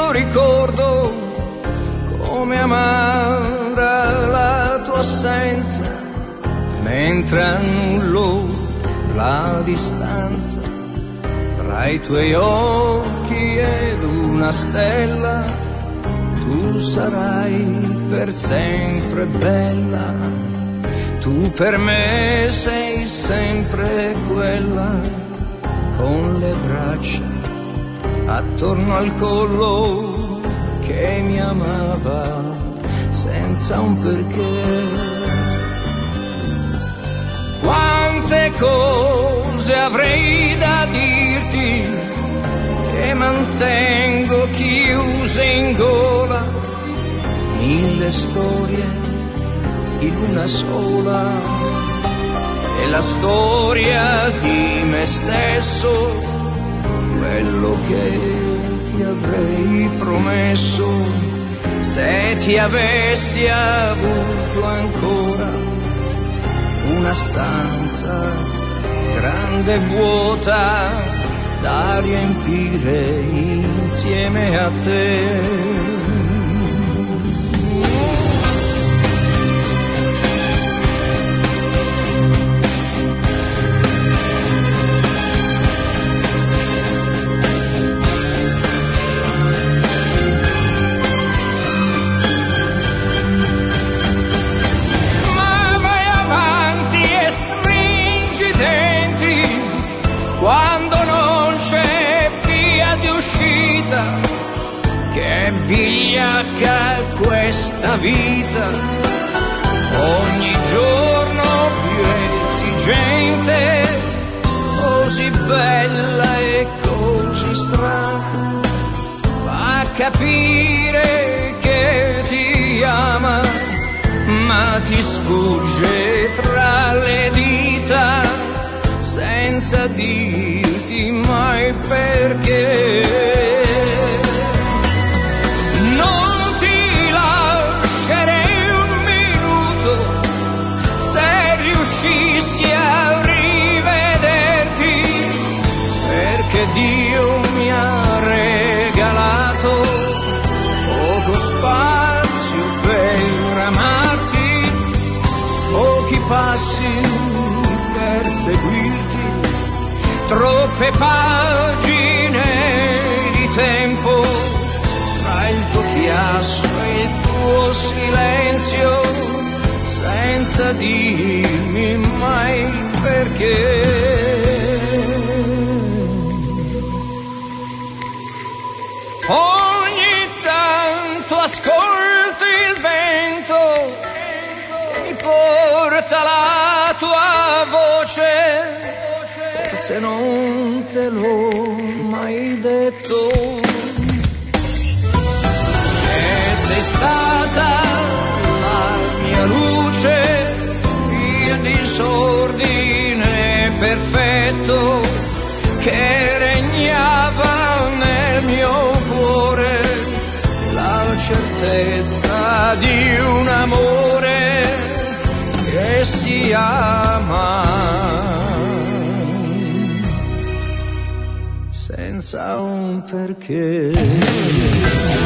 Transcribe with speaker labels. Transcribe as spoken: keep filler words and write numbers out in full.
Speaker 1: io ricordo come amara la tua assenza, mentre annullo la distanza tra i tuoi occhi ed una stella. Tu sarai per sempre bella, tu per me sei sempre quella, con le braccia attorno al collo che mi amava senza un perché. Quante cose avrei da dirti che mantengo chiuse in gola, mille storie in una sola, e la storia di me stesso, quello che ti avrei promesso se ti avessi avuto ancora. Una stanza grande e vuota da riempire insieme a te. Quando non c'è via di uscita, che vigliacca questa vita, ogni giorno più esigente, così bella e così strana, fa capire che ti ama, ma ti sfugge tra le dita, senza dirti mai perché. Non ti lascerei un minuto se riuscissi a rivederti, perché Dio mi ha regalato poco spazio per amarti, pochi passi per seguirti, troppe pagine di tempo tra il tuo chiasso e il tuo silenzio, senza dirmi mai perché. Ogni tanto ascolto il vento che mi porta la tua voce, forse non te l'ho mai detto, e sei stata la mia luce, il disordine perfetto che regnava nel mio cuore, la certezza di un amore che si ama senza un perché.